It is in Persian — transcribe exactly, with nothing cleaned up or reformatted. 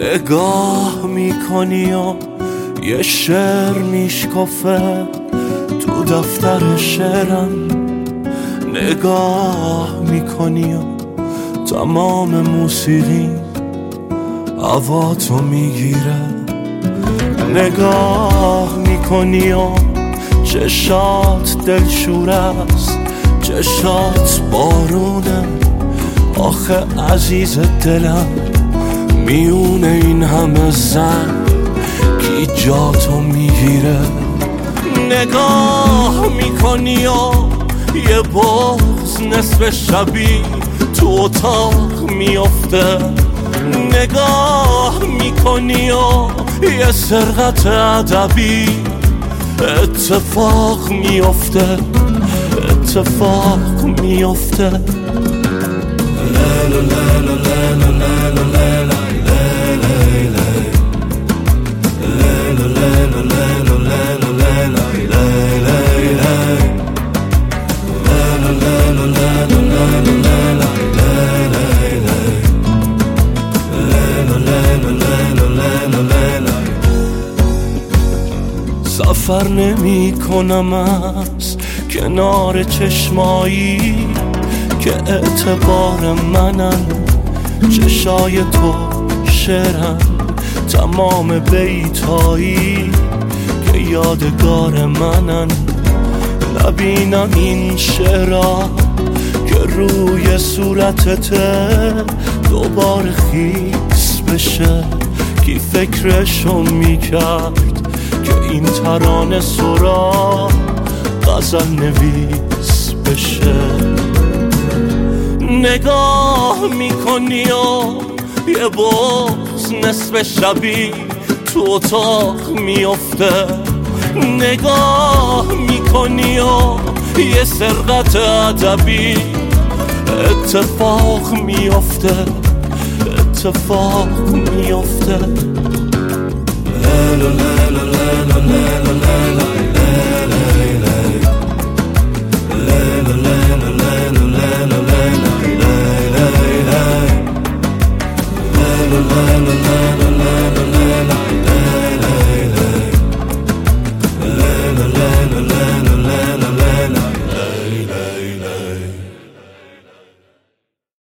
نگاه میکنی و یه شعر میشکافه تو دفتر شعرم. نگاه میکنی و تمام موسیقی هوا تو میگیره. نگاه میکنی و چشات دلشور است، چشات بارونه. آخه عزیز دلم میونه این همه زن کی جاتو میگیره. نگاه میکنی و یه بغض نصف شبی تو اتاق میافته. نگاه میکنی و یه سرقت ادبی اتفاق میافته، اتفاق میافته. لیلا لیلا لیلا لیلا لیلا لیلا لیلا لیلا لیلا لیلا سفر نمی کنم از کنار چشمایی که اعتبار منن. چشای تو شعرن تمام بیتایی که یادگار منن. نبینم این شعرها که روی صورتته دوباره خیس بشه. کی فکرشو میکرد که این ترانه سرا غزل نویس بشه. نگاه میکنی و یه بغض نصف شبی تو اتاق میافته. نگاه میکنی و یه سرقت ادبی اتفاق میافته، اتفاق میافته. لیلا لیلا لیلا لیلا لیلا la la la